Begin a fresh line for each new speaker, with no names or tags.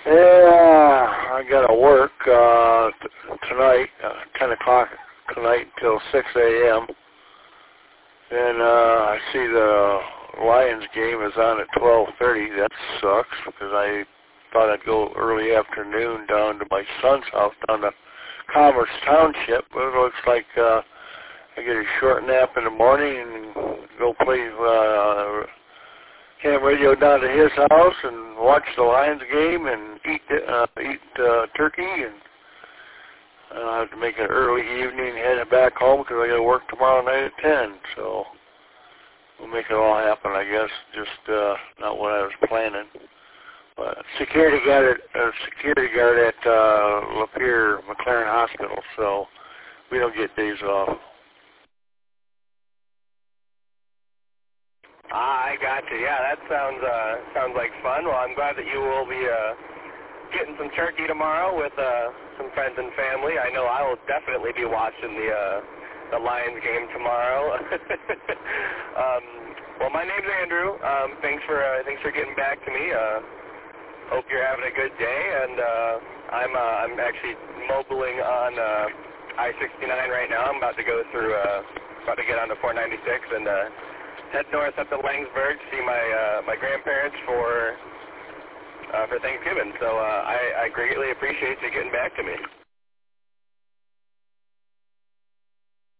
Yeah, I got to work tonight, 10 o'clock tonight until 6 a.m. And I see the Lions game is on at 12:30. That sucks because I thought I'd go early afternoon down to my son's house down to Commerce Township. But it looks like I get a short nap in the morning and go play ham radio down to his house and watch the Lions game and eat turkey, and I have to make an early evening, head back home because I got to work tomorrow night at 10. So we'll make it all happen, I guess. Just not what I was planning. But security guard at Lapeer McLaren Hospital, so we don't get days off.
I got you. Yeah, that sounds like fun. Well, I'm glad that you will be getting some turkey tomorrow with some friends and family. I know I will definitely be watching the Lions game tomorrow. Well, my name's Andrew. Thanks for getting back to me. Hope you're having a good day. And I'm actually mobiling on I-69 right now. I'm about to get onto 496 and head north up to Langsburg to see my grandparents for Thanksgiving. So I greatly appreciate you getting back to me.